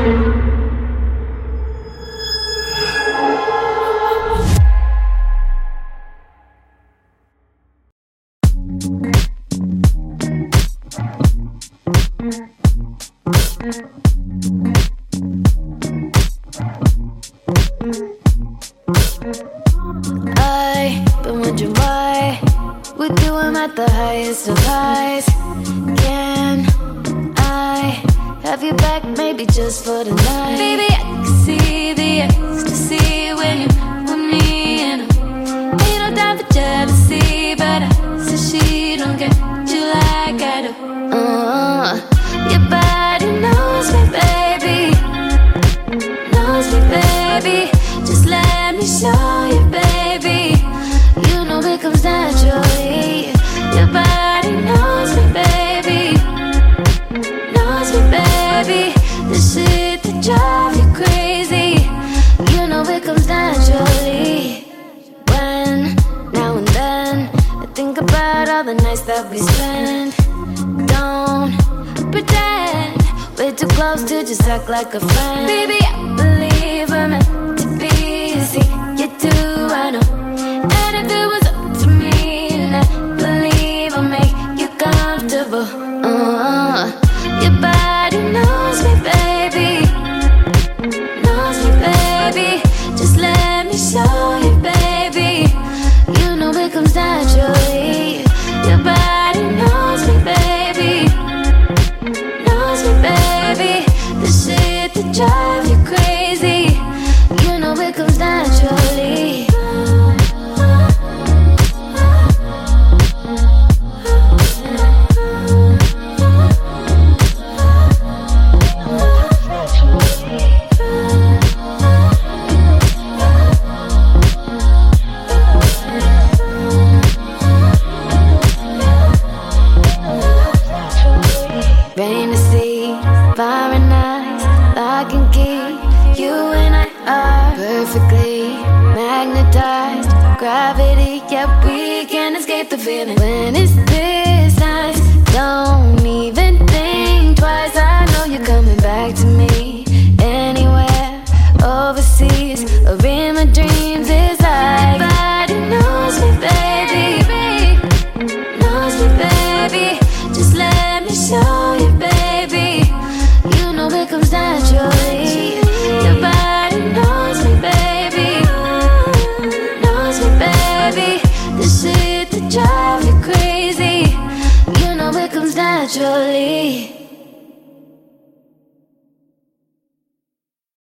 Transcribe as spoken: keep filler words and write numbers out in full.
I've been wondering why with you I'm at the highest of highs. Can I have you back, maybe just for the night? Baby, I can see the ecstasy when you're with me, and ain't no time for jealousy, but I said she don't get you like I do. Uh, your body knows me, baby, knows me, baby. Just let me show you, baby. You know it comes naturally. Your body knows me, baby, knows me, baby. The shit that drives you crazy, you know it comes naturally. When, now and then, I think about all the nights that we spend. Don't pretend we're too close to just act like a friend. Baby, I believe we're meant to be. See, you do, I know. And if it was up to me, then I believe I'll make you comfortable. Uh, your body knows me, baby, knows me, baby. Just let me show you, baby. You know it comes naturally. Your body knows me, baby, knows me, baby. The shit that drives you crazy, you know it comes naturally. Rain to sea, fire and ice, lock and key. You and I are perfectly magnetized. Gravity, yeah, we can't escape the feeling. When it's this nice, don't even think twice. I know you're coming back to me. Anywhere, overseas, or in my dreams. It's like everybody knows me, baby, knows me, baby. Just let me show you, baby. You know it comes naturally. Your body knows me, baby, knows me, baby. The shit that drives you crazy, you know it comes naturally.